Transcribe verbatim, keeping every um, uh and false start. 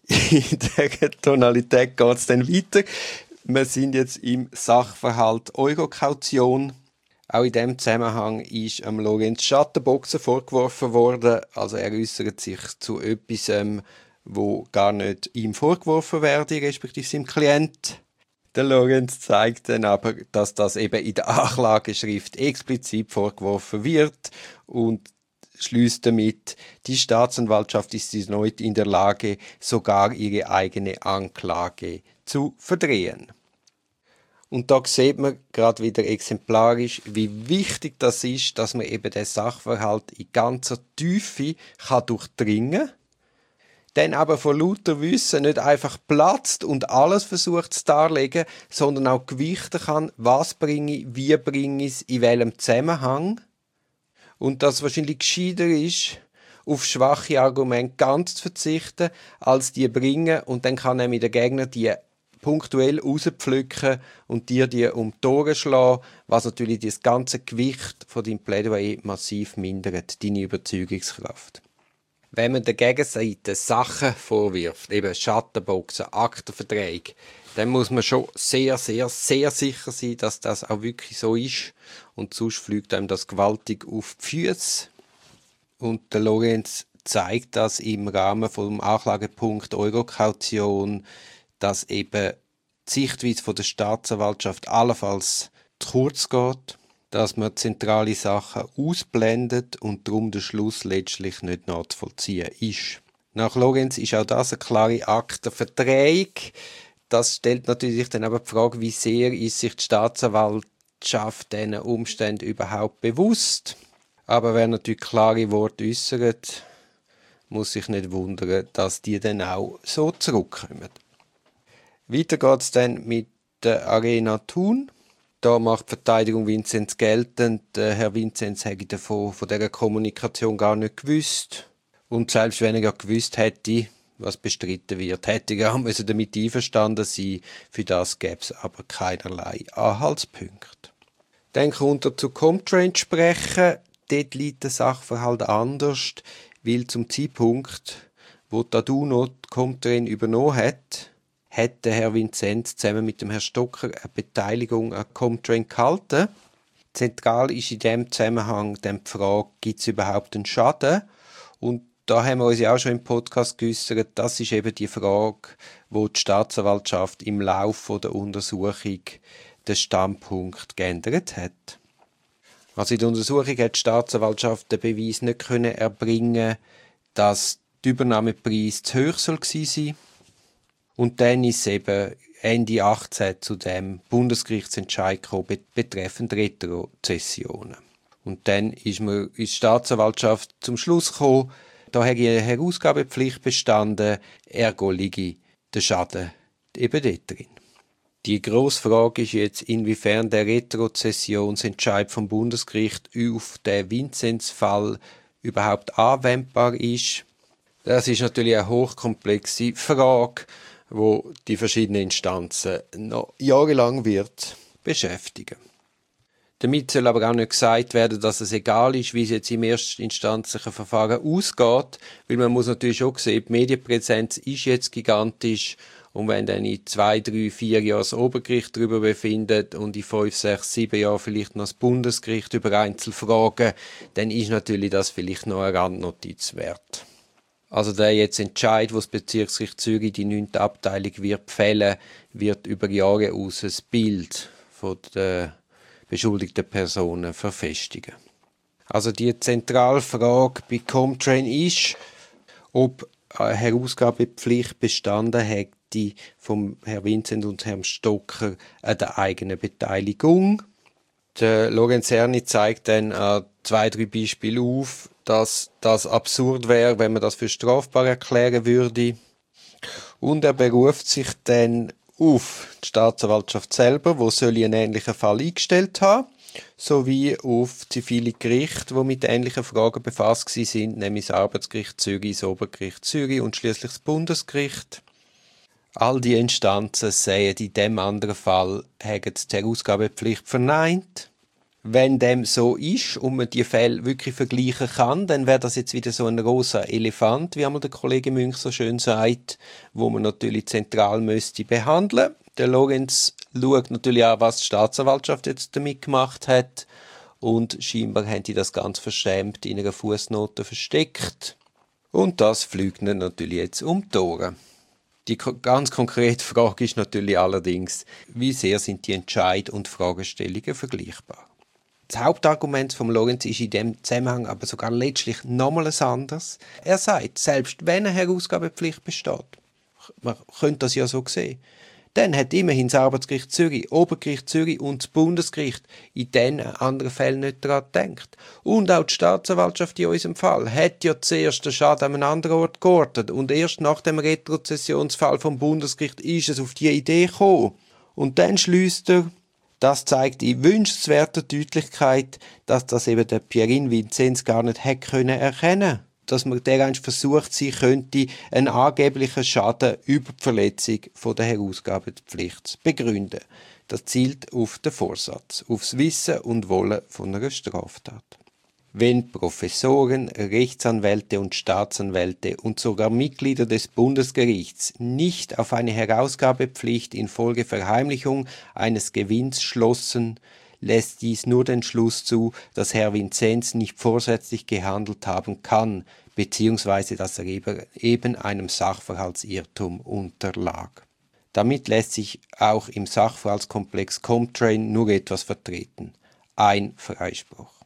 in dieser Tonalität geht es dann weiter. Wir sind jetzt im Sachverhalt Eurokaution. Auch in diesem Zusammenhang ist am Lorenz Schattenboxen vorgeworfen worden. Also er äußert sich zu etwas, ähm, wo gar nicht ihm vorgeworfen werde, respektive seinem Klient. Der Lorenz zeigt dann aber, dass das eben in der Anklageschrift explizit vorgeworfen wird und schließt damit, die Staatsanwaltschaft ist erneut in der Lage, sogar ihre eigene Anklage zu verdrehen. Und da sieht man gerade wieder exemplarisch, wie wichtig das ist, dass man eben den Sachverhalt in ganzer Tiefe kann durchdringen kann, dann aber von lauter Wissen nicht einfach platzt und alles versucht zu darlegen, sondern auch gewichten kann, was bringe ich, wie bringe ich es, in welchem Zusammenhang. Und dass es wahrscheinlich gescheiter ist, auf schwache Argumente ganz zu verzichten, als die bringen. Und dann kann nämlich der Gegner die punktuell rauspflücken und dir die um die Ohren schlagen, was natürlich das ganze Gewicht von deinem Plädoyer massiv mindert, deine Überzeugungskraft. Wenn man der Gegenseite Sachen vorwirft, eben Schattenboxen, Aktenverträge, dann muss man schon sehr, sehr, sehr sicher sein, dass das auch wirklich so ist. Und sonst fliegt einem das gewaltig auf die Füße. Und der Lorenz zeigt das im Rahmen vom Anklagepunkt Eurokaution, dass eben die Sichtweise von der Staatsanwaltschaft allenfalls zu kurz geht, dass man zentrale Sachen ausblendet und darum der Schluss letztlich nicht nachzuvollziehen ist. Nach Lorenz ist auch das eine klare Aktenverträge. Das stellt natürlich dann aber die Frage, wie sehr ist sich die Staatsanwaltschaft diesen Umständen überhaupt bewusst. Aber wer natürlich klare Worte äußert, muss sich nicht wundern, dass die dann auch so zurückkommen. Weiter geht es dann mit der Arena Thun. Da macht die Verteidigung Vinzenz geltend, Herr Vinzenz hätte davon von dieser Kommunikation gar nicht gewusst. Und selbst wenn er ja gewusst hätte, was bestritten wird, hätte er auch damit einverstanden sein. Für das gäbe es aber keinerlei Anhaltspunkte. Dann kommt er zu Comtrain sprechen. Dort liegt der Sachverhalt anders, weil zum Zeitpunkt, wo die Aduno die Comtrain übernommen hat, hat der Herr Vinzenz zusammen mit dem Herrn Stocker eine Beteiligung an Comtrain gehalten. Zentral ist in diesem Zusammenhang dann die Frage, gibt es überhaupt einen Schaden? Und da haben wir uns ja auch schon im Podcast geäussert, das ist eben die Frage, wo die Staatsanwaltschaft im Laufe der Untersuchung den Standpunkt geändert hat. Also in der Untersuchung hat die Staatsanwaltschaft den Beweis nicht können erbringen, dass die Übernahmepreis zu hoch soll gewesen sein. Und dann ist es eben Ende achtzehn zu dem Bundesgerichtsentscheid gekommen betreffend Retrozessionen. Und dann ist, man, ist die Staatsanwaltschaft zum Schluss gekommen, da habe ich eine Herausgabepflicht bestanden, ergo liege der Schaden eben dort drin. Die grosse Frage ist jetzt, inwiefern der Retrozessionsentscheid vom Bundesgericht auf den Vinzenz-Fall überhaupt anwendbar ist. Das ist natürlich eine hochkomplexe Frage, wo die verschiedenen Instanzen noch jahrelang wird beschäftigen. Damit soll aber auch nicht gesagt werden, dass es egal ist, wie es jetzt im erstinstanzlichen Verfahren ausgeht, weil man muss natürlich schon sehen, die Medienpräsenz ist jetzt gigantisch und wenn dann in zwei, drei, vier Jahren das Obergericht darüber befindet und in fünf, sechs, sieben Jahren vielleicht noch das Bundesgericht über Einzelfragen, dann ist natürlich das vielleicht noch eine Randnotiz wert. Also der jetzt Entscheid, wo das Bezirksgericht Zürich die neunte Abteilung wird fällen, wird über Jahre aus ein Bild von der beschuldigten Personen verfestigen. Also die Zentralfrage bei Comtrain ist, ob eine Herausgabepflicht bestanden hätte vom Herrn Vinzenz und Herrn Stocker an der eigenen Beteiligung. Der Lorenz Erni zeigt dann an zwei, drei Beispiele auf, dass das absurd wäre, wenn man das für strafbar erklären würde. Und er beruft sich dann auf die Staatsanwaltschaft selber, wo soll einen ähnlichen Fall eingestellt haben, sowie auf zivile Gerichte, die mit ähnlichen Fragen befasst sind, nämlich das Arbeitsgericht Zürich, das Obergericht Zürich und schließlich das Bundesgericht. All die Instanzen sehen in dem anderen Fall, haben die Herausgabepflicht verneint, Wenn dem so ist und man die Fälle wirklich vergleichen kann, dann wäre das jetzt wieder so ein rosa Elefant, wie einmal der Kollege Münch so schön sagt, wo man natürlich zentral müsste behandeln. Der Lorenz schaut natürlich auch, was die Staatsanwaltschaft jetzt damit gemacht hat, und scheinbar haben die das ganz verschämt in einer Fußnote versteckt. Und das fliegt ihnen natürlich jetzt um die Ohren. Die ganz konkrete Frage ist natürlich allerdings, wie sehr sind die Entscheid- und Fragestellungen vergleichbar? Das Hauptargument vom Lorenz ist in dem Zusammenhang aber sogar letztlich nochmal ein anderes. Er sagt, selbst wenn eine Herausgabepflicht besteht, man könnte das ja so sehen, dann hat immerhin das Arbeitsgericht Zürich, Obergericht Zürich und das Bundesgericht in diesen anderen Fällen nicht daran gedacht. Und auch die Staatsanwaltschaft in unserem Fall hat ja zuerst den Schaden an einem anderen Ort geortet und erst nach dem Retrozessionsfall vom Bundesgericht ist es auf die Idee gekommen. Und dann schliesst er, das zeigt in wünschenswerter Deutlichkeit, dass das eben der Pierin Vinzenz gar nicht hätte können erkennen, dass man dereinst versucht sein könnte, einen angeblichen Schaden über die Verletzung von der Herausgabepflicht zu begründen. Das zielt auf den Vorsatz, aufs Wissen und Wollen von einer Straftat. Wenn Professoren, Rechtsanwälte und Staatsanwälte und sogar Mitglieder des Bundesgerichts nicht auf eine Herausgabepflicht infolge Verheimlichung eines Gewinns schlossen, lässt dies nur den Schluss zu, dass Herr Vinzenz nicht vorsätzlich gehandelt haben kann, beziehungsweise dass er eben einem Sachverhaltsirrtum unterlag. Damit lässt sich auch im Sachverhaltskomplex Comtrain nur etwas vertreten: ein Freispruch.